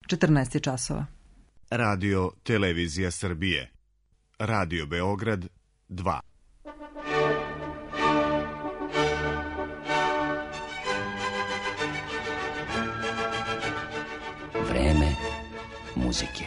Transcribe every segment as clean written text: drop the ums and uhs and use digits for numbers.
14 je časova. Radio Televizija Srbije. Radio Beograd 2. Vreme muzike.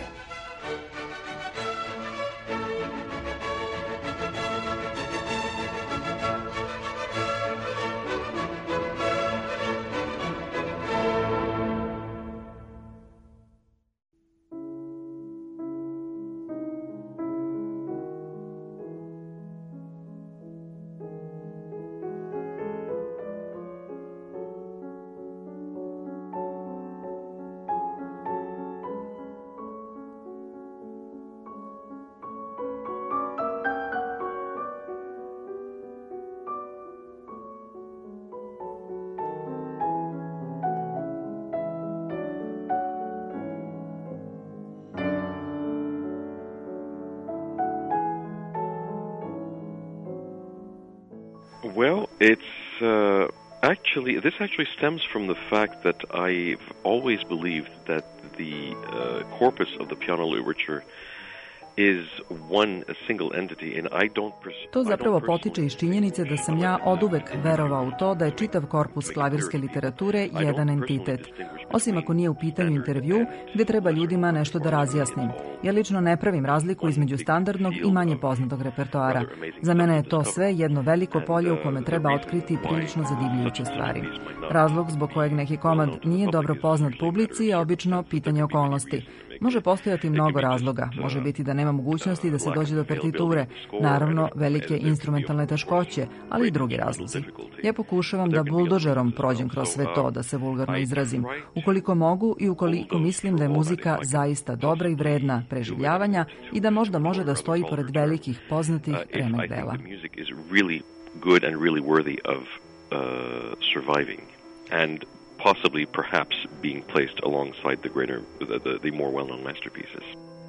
Well, this actually stems from the fact that I've always believed that the corpus of the piano literature is a single entity, and I don't. To zapravo potiče iz činjenice da sam ja oduvek verovao u to da je čitav korpus klavirske literature jedan entitet. Osim ako nije u pitanju intervju, gde treba ljudima nešto da razjasnim. Ja lično ne pravim razliku između standardnog i manje poznatog repertoara. Za mene je to sve jedno veliko polje u kome treba otkriti prilično zadivljujuće stvari. Razlog zbog kojeg neki komad nije dobro poznat publici je obično pitanje okolnosti. Može postojati mnogo razloga. Može biti da nema mogućnosti da se dođe do partiture, naravno velike instrumentalne teškoće, ali i drugi razlozi. Ja pokušavam da buldožerom prođem kroz sve to, da se vulgarno izrazim. Ukoliko mogu i ukoliko mislim da je muzika zaista dobra i vredna preživljavanja i da možda može da stoji pored velikih poznatih remek dela. Possibly, perhaps, being placed alongside the more well-known masterpieces.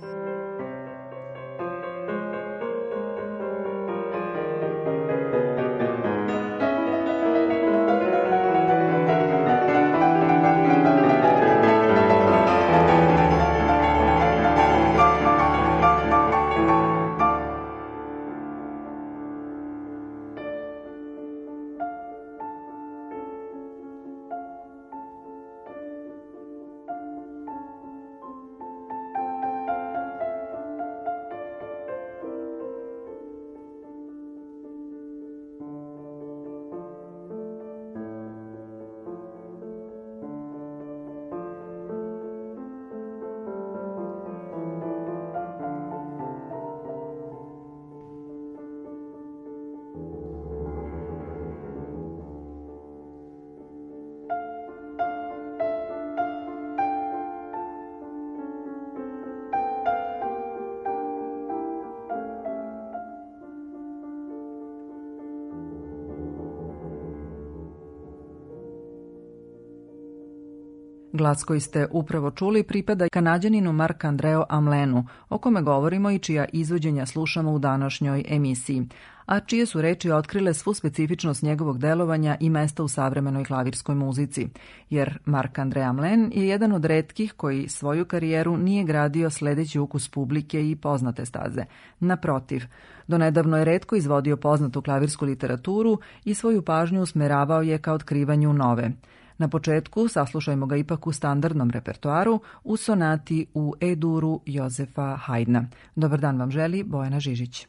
Glas koji ste upravo čuli pripada Kanađaninu Marc-Andréu Hamelinu, o kome govorimo i čija izvođenja slušamo u današnjoj emisiji, a čije su reči otkrile svu specifičnost njegovog delovanja i mesta u savremenoj klavirskoj muzici. Jer Marc-André Hamelin je jedan od retkih koji svoju karijeru nije gradio sledeći ukus publike i poznate staze. Naprotiv, donedavno je retko izvodio poznatu klavirsku literaturu i svoju pažnju usmeravao je ka otkrivanju nove. Na početku saslušajmo ga ipak u standardnom repertoaru u sonati u E-duru Jozefa Haydna. Dobar dan vam želi Bojana Žižić.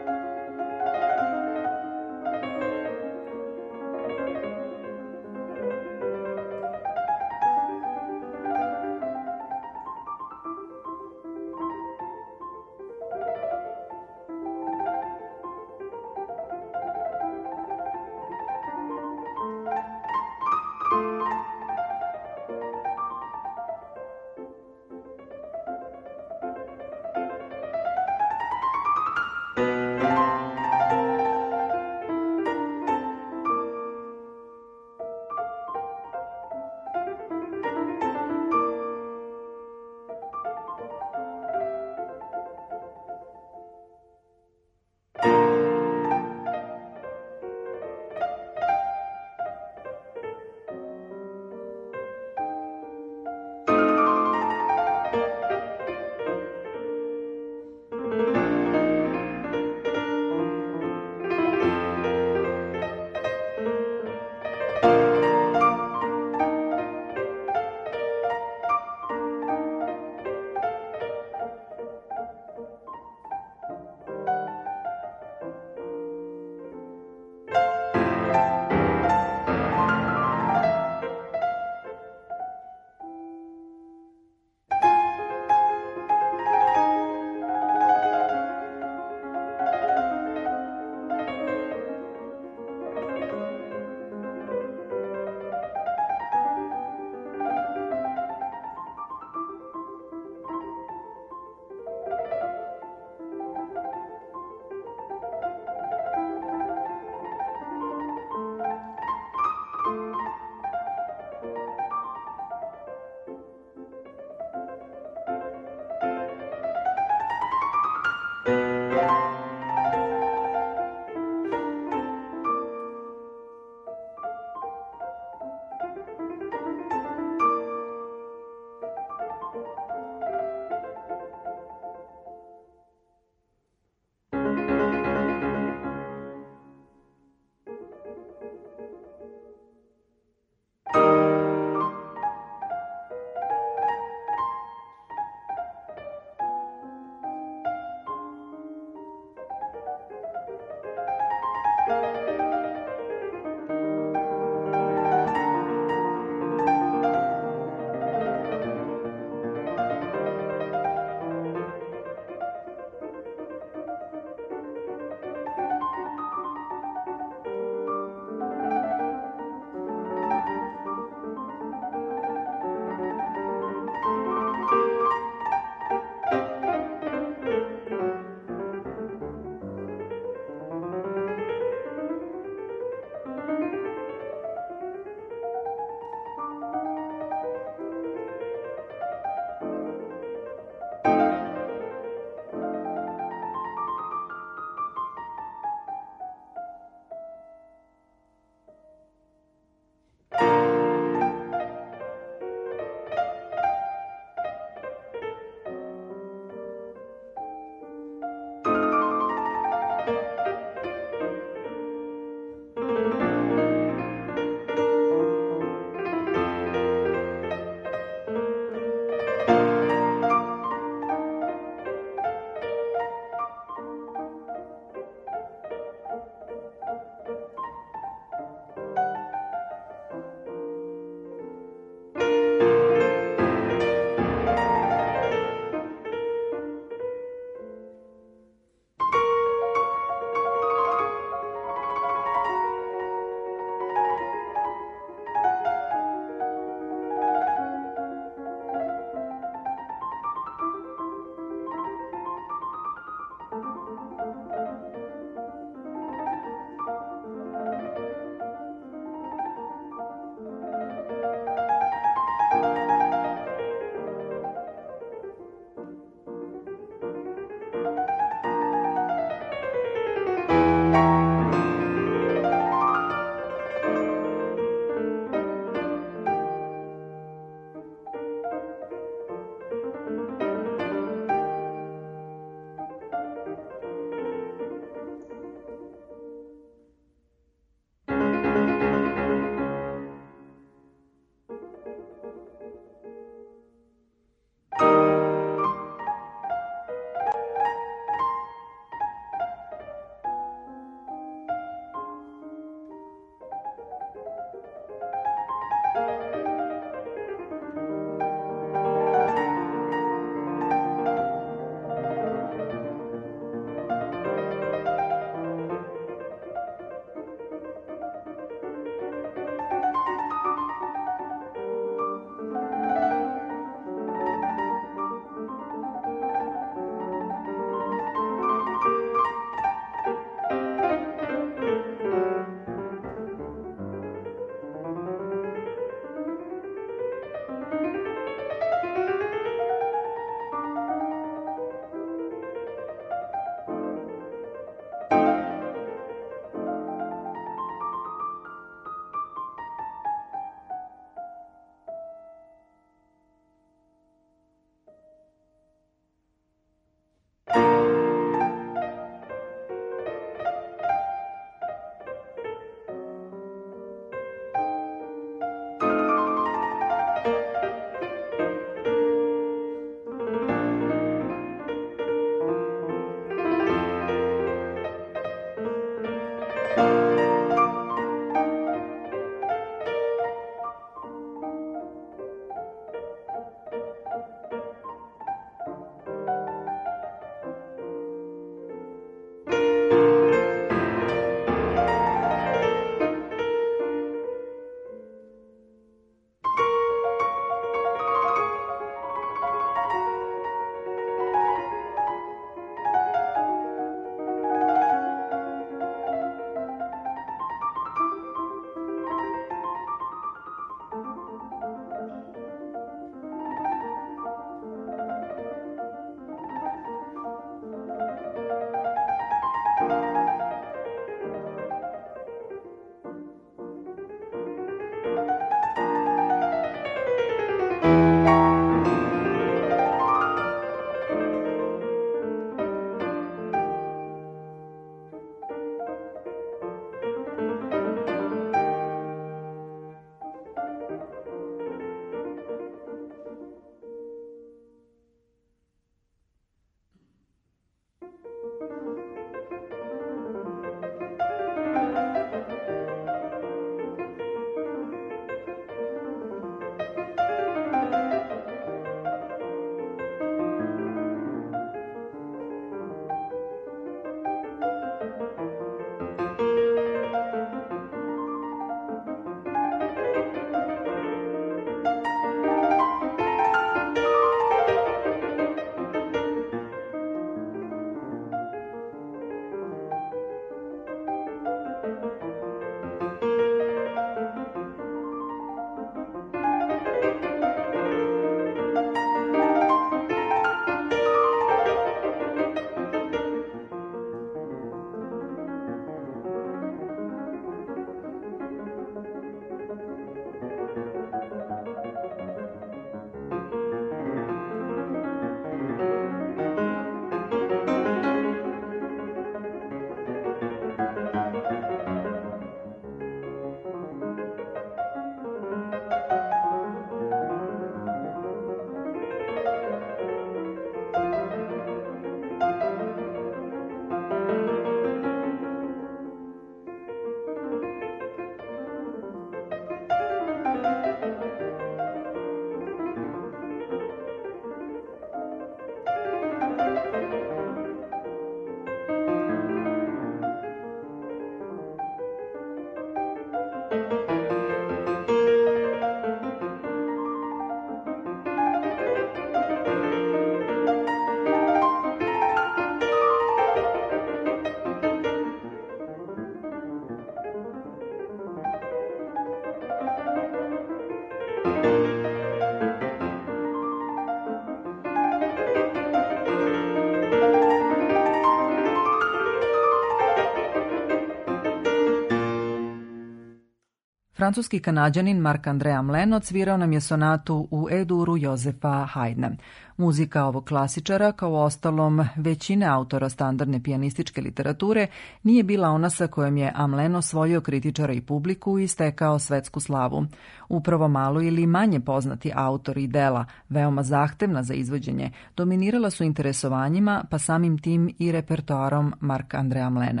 Francuski Kanađanin Marc-André Hamelin odsvirao nam je sonatu u E-duru Jozefa Haydna. Muzika ovog klasičara, kao ostalom većine autora standardne pijanističke literature, nije bila ona sa kojom je Hamelin osvojio kritičara i publiku i stekao svetsku slavu. Upravo malo ili manje poznati autori dela, veoma zahtevna za izvođenje, dominirala su interesovanjima, pa samim tim i repertoarom Marc-André Hamelina.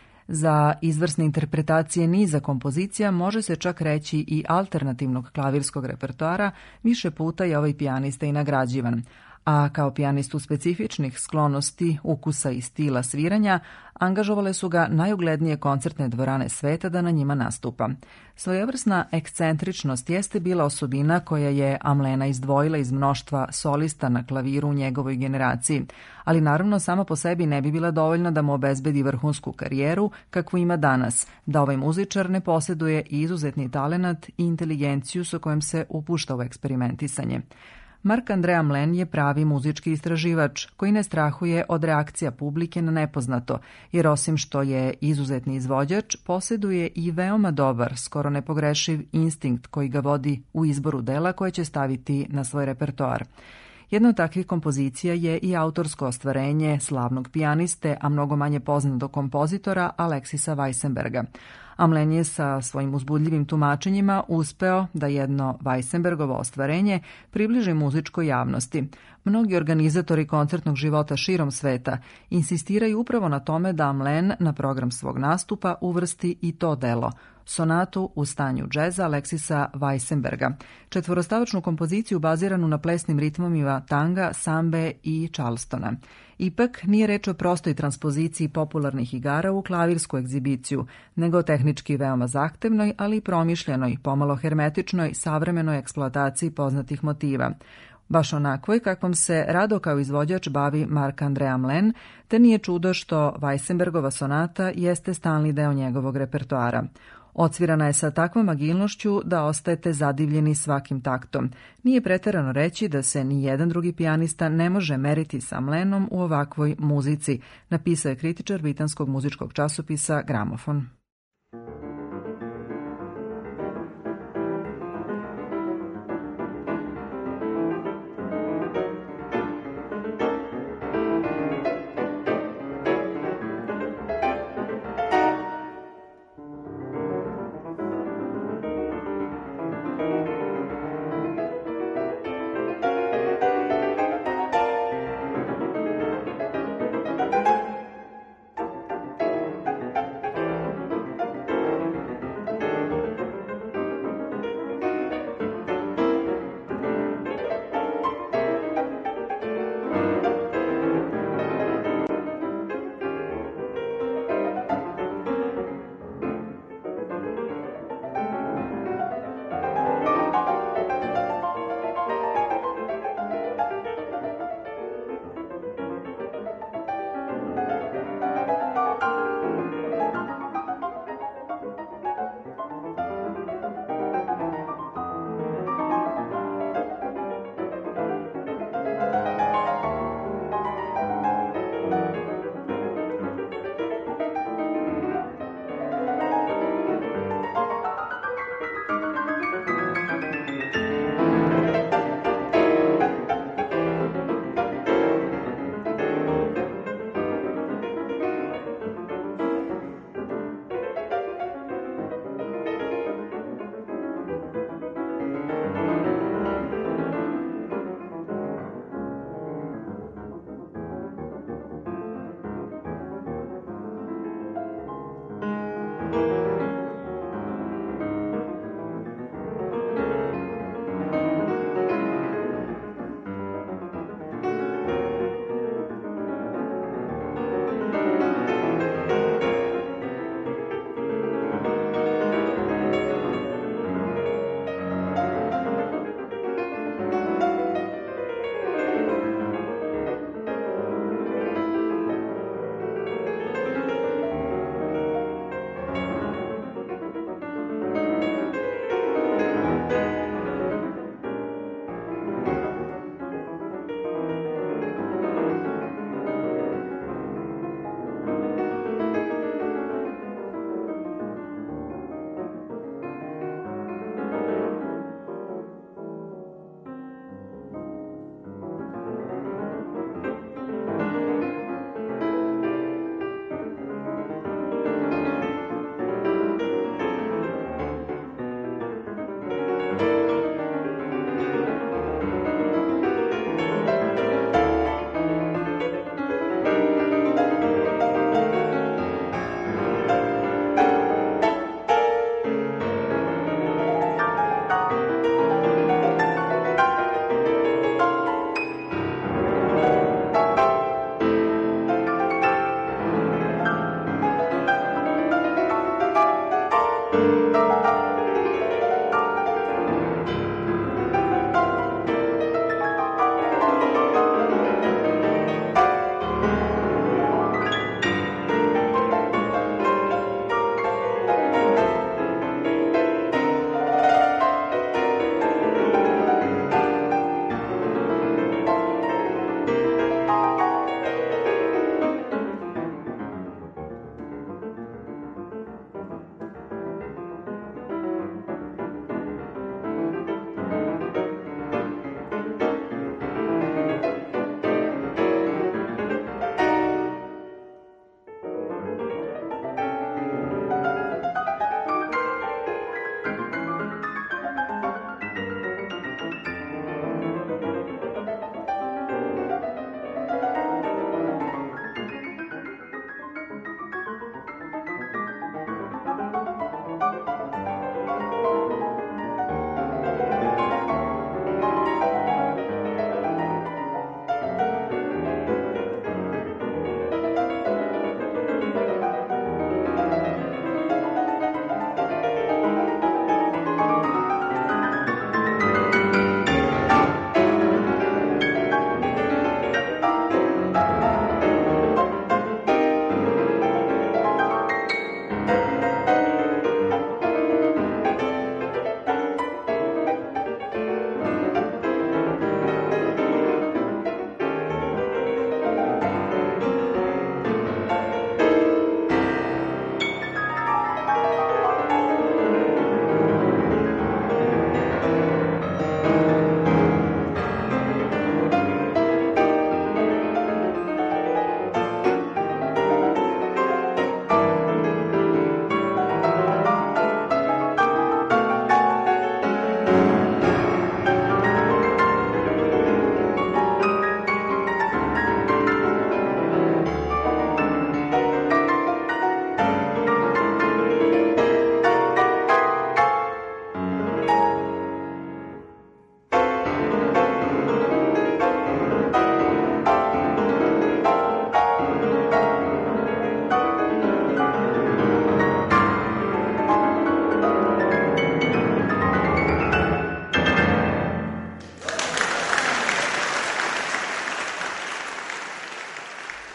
Za izvrsne interpretacije niza kompozicija može se čak reći i alternativnog klavirskog repertoara, više puta je ovaj pijanista i nagrađivan. A kao pijanistu specifičnih sklonosti, ukusa i stila sviranja, angažovale su ga najuglednije koncertne dvorane sveta da na njima nastupa. Svojevrsna ekscentričnost jeste bila osobina koja je Hamelina izdvojila iz mnoštva solista na klaviru u njegovoj generaciji, ali naravno sama po sebi ne bi bila dovoljna da mu obezbedi vrhunsku karijeru kakvu ima danas, da ovaj muzičar ne posjeduje izuzetni talenat i inteligenciju sa kojom se upušta u eksperimentisanje. Marc-André Hamelin je pravi muzički istraživač koji ne strahuje od reakcija publike na nepoznato, jer osim što je izuzetni izvođač, posjeduje i veoma dobar, skoro nepogrešiv instinkt koji ga vodi u izboru dela koje će staviti na svoj repertoar. Jedna od takvih kompozicija je i autorsko ostvarenje slavnog pijaniste, a mnogo manje poznatog kompozitora Alexisa Weissenberga. Hamelin je sa svojim uzbudljivim tumačenjima uspeo da jedno Weissenbergovo ostvarenje približi muzičkoj javnosti. Mnogi organizatori koncertnog života širom sveta insistiraju upravo na tome da Hamelin na program svog nastupa uvrsti i to delo, sonatu u stanju džeza Alexisa Weissenberga, četvorostavčnu kompoziciju baziranu na plesnim ritmovima tanga, sambe i charlestona. Ipak nije reč o prostoj transpoziciji popularnih igara u klavirsku egzibiciju, nego o tehnički veoma zahtevnoj, ali i promišljenoj, pomalo hermetičnoj, savremenoj eksploataciji poznatih motiva. Baš onakvoj kakvom se rado kao izvođač bavi Marc-André Hamelin, te nije čudo što Weissenbergova sonata jeste stalni deo njegovog repertoara. Odsvirana je sa takvom agilnošću da ostajete zadivljeni svakim taktom. Nije preterano reći da se ni jedan drugi pijanista ne može meriti sa Hamelinom u ovakvoj muzici, napisao je kritičar britanskog muzičkog časopisa Gramofon.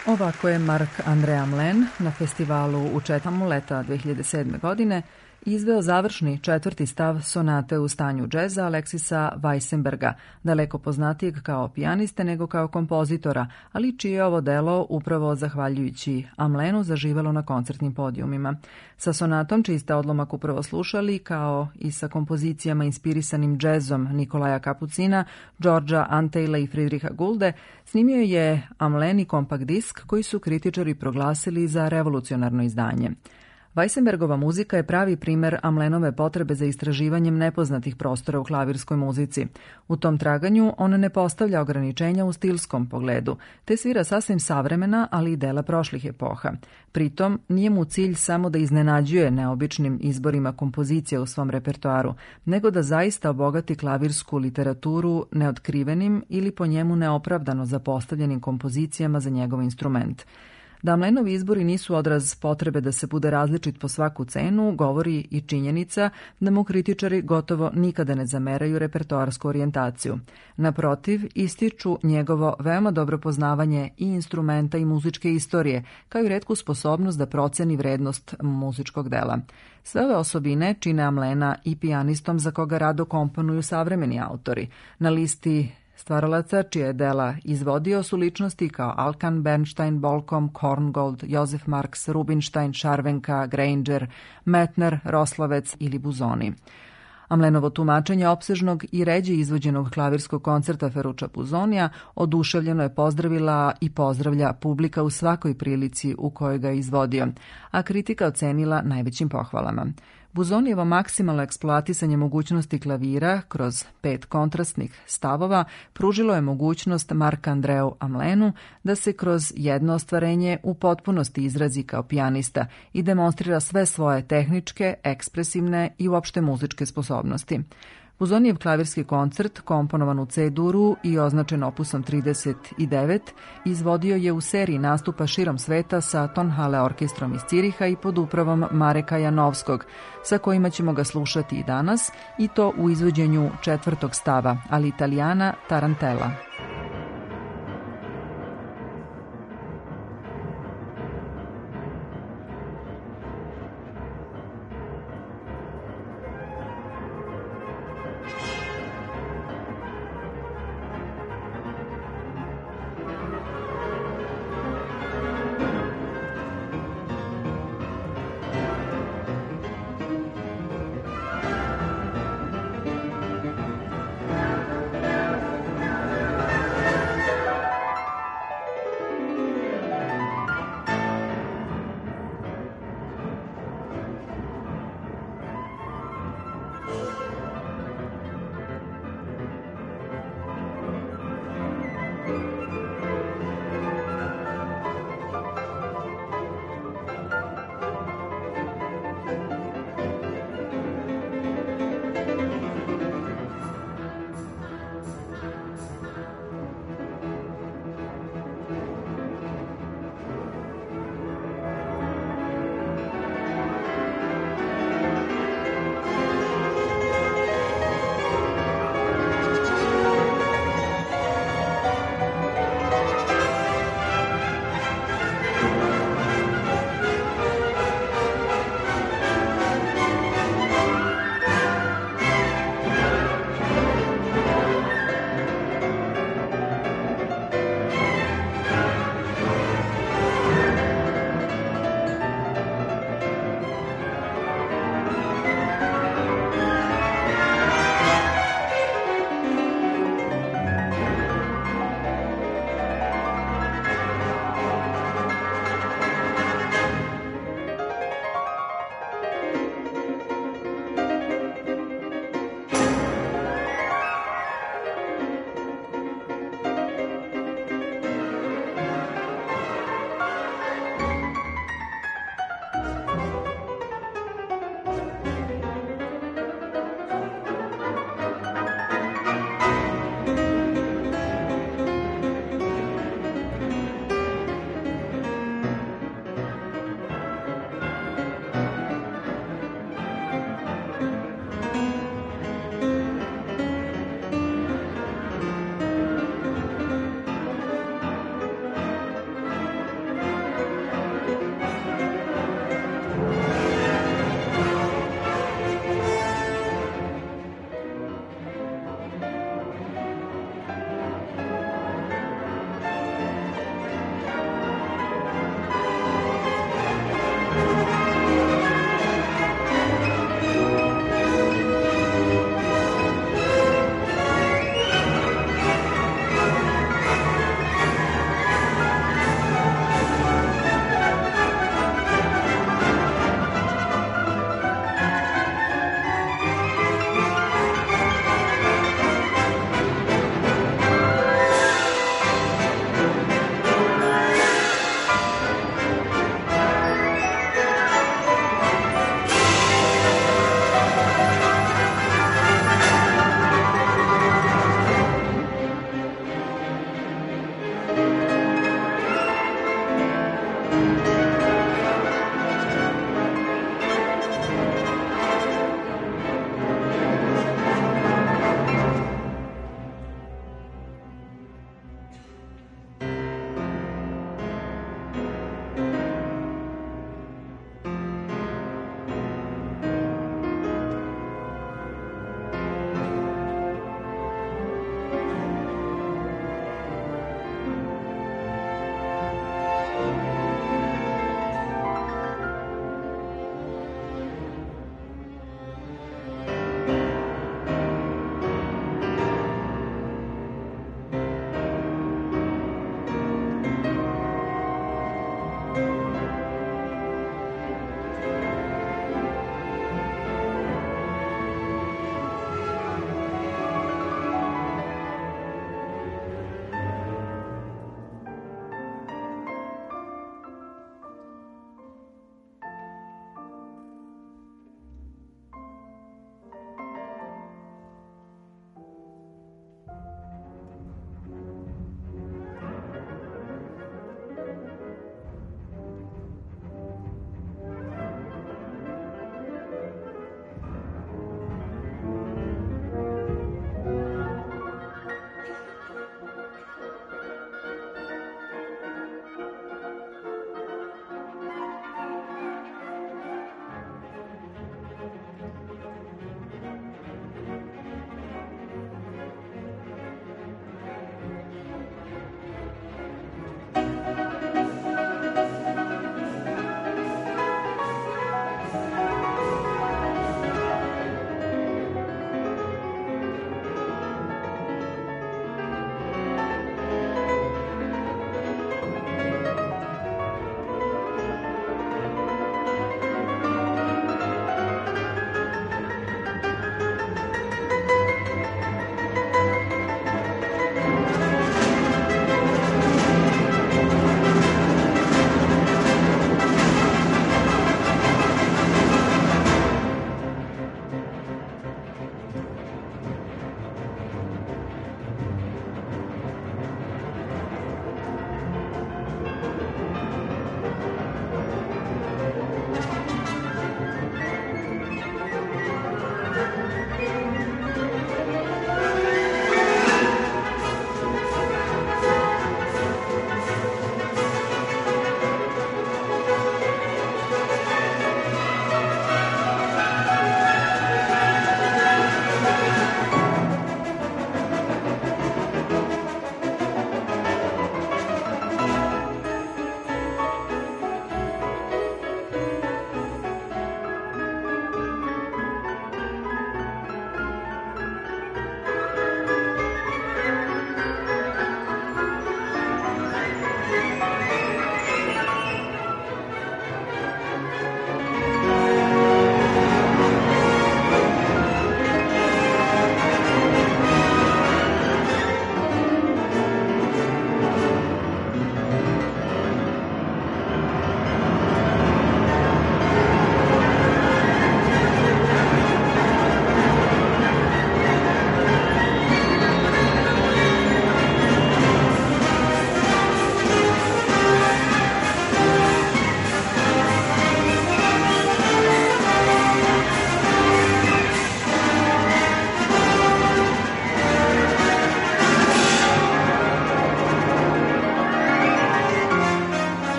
Ovako je Marc-André Hamelin na festivalu u Četamu leta 2007. godine izveo završni 4. stav sonate u stanju džeza Aleksisa Weissenberga, daleko poznatijeg kao pijaniste nego kao kompozitora, ali čije je ovo delo upravo zahvaljujući Hamelinu zaživelo na koncertnim podijumima. Sa sonatom, čiji ste odlomak upravo slušali, kao i sa kompozicijama inspirisanim džezom Nikolaja Kapucina, Georgea Antheila i Friedricha Gulde, snimio je Hamelin i kompakt disk koji su kritičari proglasili za revolucionarno izdanje. Weissenbergova muzika je pravi primer Hamelinove potrebe za istraživanjem nepoznatih prostora u klavirskoj muzici. U tom traganju on ne postavlja ograničenja u stilskom pogledu, te svira sasvim savremena, ali i dela prošlih epoha. Pritom, nije mu cilj samo da iznenađuje neobičnim izborima kompozicija u svom repertoaru, nego da zaista obogati klavirsku literaturu neotkrivenim ili po njemu neopravdano zapostavljenim kompozicijama za njegov instrument. Da Hamelinovi izbori nisu odraz potrebe da se bude različit po svaku cenu, govori i činjenica da mu kritičari gotovo nikada ne zameraju repertoarsku orijentaciju. Naprotiv, ističu njegovo veoma dobro poznavanje i instrumenta i muzičke istorije, kao i retku sposobnost da proceni vrednost muzičkog dela. Sve ove osobine čine Hamelina i pijanistom za koga rado komponuju savremeni autori. Na listi stvaralaca čije je dela izvodio su ličnosti kao Alkan, Bernstein, Bolkom, Korngold, Josef Marx, Rubinstein, Šarvenka, Granger, Metner, Roslovec ili Buzoni. Hamelinovo tumačenje opsežnog i ređe izvođenog klavirskog koncerta Ferruccia Busonija oduševljeno je pozdravila i pozdravlja publika u svakoj prilici u kojoj ga je izvodio, a kritika ocenila najvećim pohvalama. Busonijevo maksimalno eksploatisanje mogućnosti klavira kroz 5 kontrastnih stavova pružilo je mogućnost Marc-Andréu Hamelinu da se kroz jedno ostvarenje u potpunosti izrazi kao pijanista i demonstrira sve svoje tehničke, ekspresivne i uopšte muzičke sposobnosti. Busonijev klavirski koncert, komponovan u C-duru i označen opusom 39, izvodio je u seriji nastupa širom sveta sa Tonhalle orkestrom iz Ciriha i pod upravom Mareka Janovskog, sa kojima ćemo ga slušati i danas, i to u izvođenju 4. stava, ali Italijana Tarantella.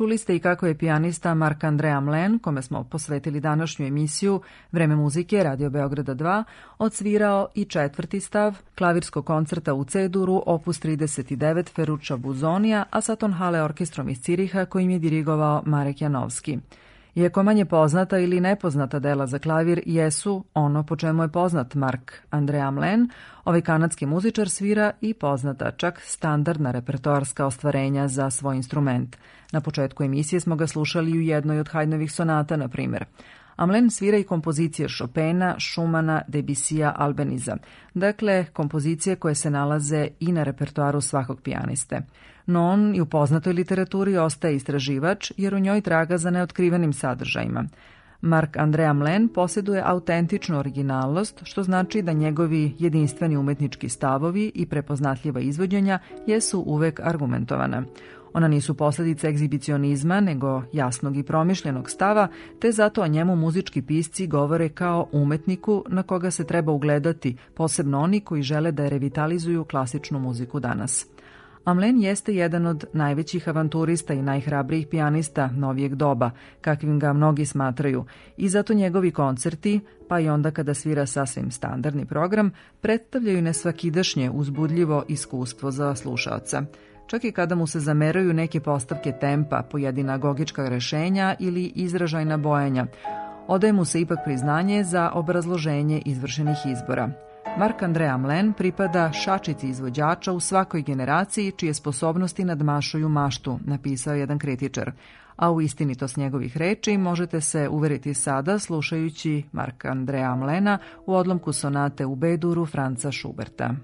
Čuli ste i kako je pijanista Marc-André Hamelin, kome smo posvetili današnju emisiju Vreme muzike Radio Beograda 2, odsvirao i 4. stav klavirskog koncerta u C-duru opus 39 Ferruccia Busonija, a sa Tonhalle orkestrom iz Ciriha kojim je dirigovao Marek Janovski. Iako manje poznata ili nepoznata dela za klavir jesu ono po čemu je poznat Marc-André Hamelin, ovaj kanadski muzičar svira i poznata, čak standardna repertoarska ostvarenja za svoj instrument. Na početku emisije smo ga slušali u jednoj od Haydnovih sonata, na primjer. Hamelin svira i kompozicije Chopina, Schumana, Debussija, Albeniza, dakle kompozicije koje se nalaze i na repertoaru svakog pijaniste. No on i u poznatoj literaturi ostaje istraživač jer u njoj traga za neotkrivenim sadržajima. Marc-André Hamelin posjeduje autentičnu originalnost, što znači da njegovi jedinstveni umetnički stavovi i prepoznatljiva izvođenja jesu uvek argumentovana. Ona nisu posljedica egzibicionizma, nego jasnog i promišljenog stava, te zato o njemu muzički pisci govore kao umetniku na koga se treba ugledati, posebno oni koji žele da revitalizuju klasičnu muziku danas. Hamelin jeste jedan od najvećih avanturista i najhrabrijih pijanista novijeg doba, kakvim ga mnogi smatraju, i zato njegovi koncerti, pa i onda kada svira sasvim standardni program, predstavljaju nesvakidašnje uzbudljivo iskustvo za slušaoca. Čak i kada mu se zameraju neke postavke tempa, pojedina agogička rešenja ili izražajna bojanja, odaje mu se ipak priznanje za obrazloženje izvršenih izbora. Marc-André Hamelin pripada šačici izvođača u svakoj generaciji čije sposobnosti nadmašuju maštu, napisao jedan kritičar. A u istinitost njegovih reči možete se uveriti sada slušajući Marc-André Hamelina u odlomku sonate u B-duru Franza Schuberta.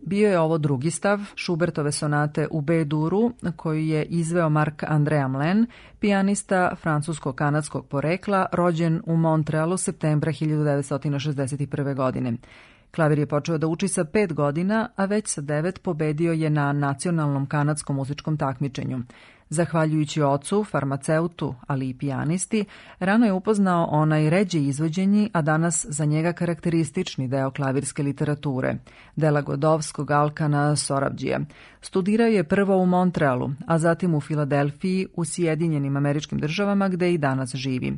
Bio je ovo drugi stav Schubertove sonate u B-duru koju je izveo Marc-André Hamelin, pijanista francusko-kanadskog porekla, rođen u Montrealu septembra 1961. godine. Klavir je počeo da uči sa 5 godina, a već sa 9 pobedio je na nacionalnom kanadskom muzičkom takmičenju. Zahvaljujući ocu, farmaceutu, ali i pijanisti, rano je upoznao onaj ređe izvođenji, a danas za njega karakteristični deo klavirske literature, dela Godovskog, Alkana, Sorabdžija. Studirao je prvo u Montrealu, a zatim u Filadelfiji, u Sjedinjenim Američkim Državama, gde i danas živi.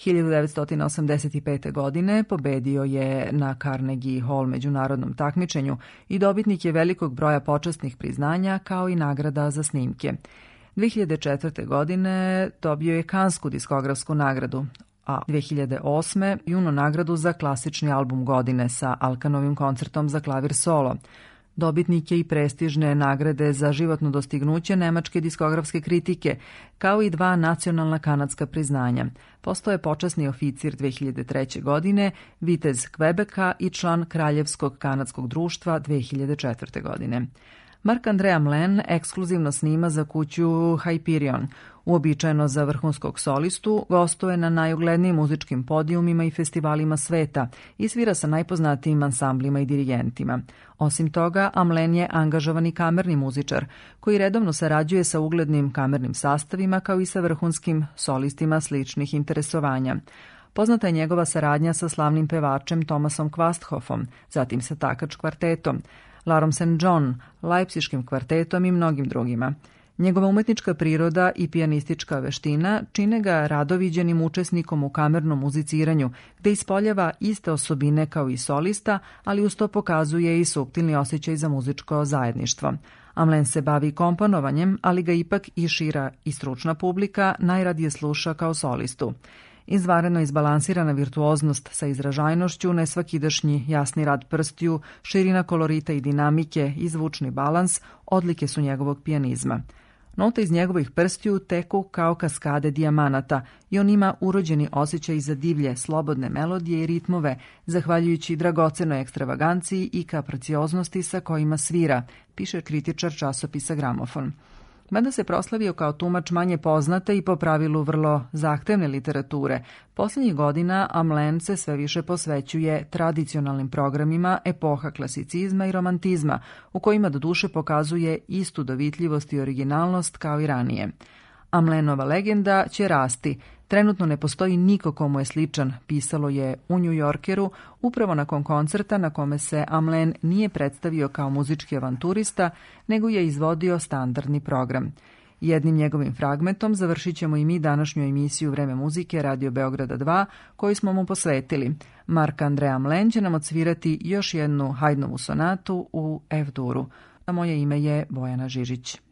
1985. godine pobedio je na Carnegie Hall međunarodnom takmičenju i dobitnik je velikog broja počasnih priznanja kao i nagrada za snimke. 2004. godine dobio je Kansku diskografsku nagradu, a 2008. Juno nagradu za klasični album godine sa Alkanovim koncertom za klavir solo. Dobitnik je i prestižne nagrade za životno dostignuće nemačke diskografske kritike, kao i 2 nacionalna kanadska priznanja. Postao je počasni oficir 2003. godine, vitez Quebeca i član Kraljevskog kanadskog društva 2004. godine. Marc-André Hamelin ekskluzivno snima za kuću Hyperion. Uobičajeno za vrhunskog solistu, gostuje na najuglednijim muzičkim podijumima i festivalima sveta i svira sa najpoznatijim ansamblima i dirigentima. Osim toga, Hamelin je angažovani kamerni muzičar, koji redovno sarađuje sa uglednim kamernim sastavima kao i sa vrhunskim solistima sličnih interesovanja. Poznata je njegova saradnja sa slavnim pevačem Thomasom Quasthoffom, zatim sa Takač kvartetom, Larom St. John, Leipziškim kvartetom i mnogim drugima. Njegova umetnička priroda i pijanistička veština čine ga radoviđenim učesnikom u kamernom muziciranju, gde ispoljava iste osobine kao i solista, ali uz to pokazuje i suptilni osjećaj za muzičko zajedništvo. Hamelin se bavi komponovanjem, ali ga ipak i šira i stručna publika najradije sluša kao solistu. Izvanredno izbalansirana virtuoznost sa izražajnošću, nesvakidašnji jasni rad prstiju, širina kolorita i dinamike i zvučni balans odlike su njegovog pijanizma. Note iz njegovih prstiju teku kao kaskade dijamanata i on ima urođeni osjećaj za divlje, slobodne melodije i ritmove, zahvaljujući dragocenoj ekstravaganciji i kapricioznosti sa kojima svira, piše kritičar časopisa Gramofon. Mada se proslavio kao tumač manje poznate i po pravilu vrlo zahtevne literature, posljednjih godina Hamelin se sve više posvećuje tradicionalnim programima epoha klasicizma i romantizma, u kojima doduše pokazuje istu dovitljivost i originalnost kao i ranije. Hamelinova legenda će rasti. Trenutno ne postoji niko komu je sličan, pisalo je u New Yorkeru, upravo nakon koncerta na kome se Hamelin nije predstavio kao muzički avanturista, nego je izvodio standardni program. Jednim njegovim fragmentom završit ćemo i mi današnju emisiju Vreme muzike Radio Beograda 2, koju smo mu posvetili. Marc-André Hamelin će nam odsvirati još jednu Haydnovu sonatu u F-duru. A moje ime je Bojana Žižić.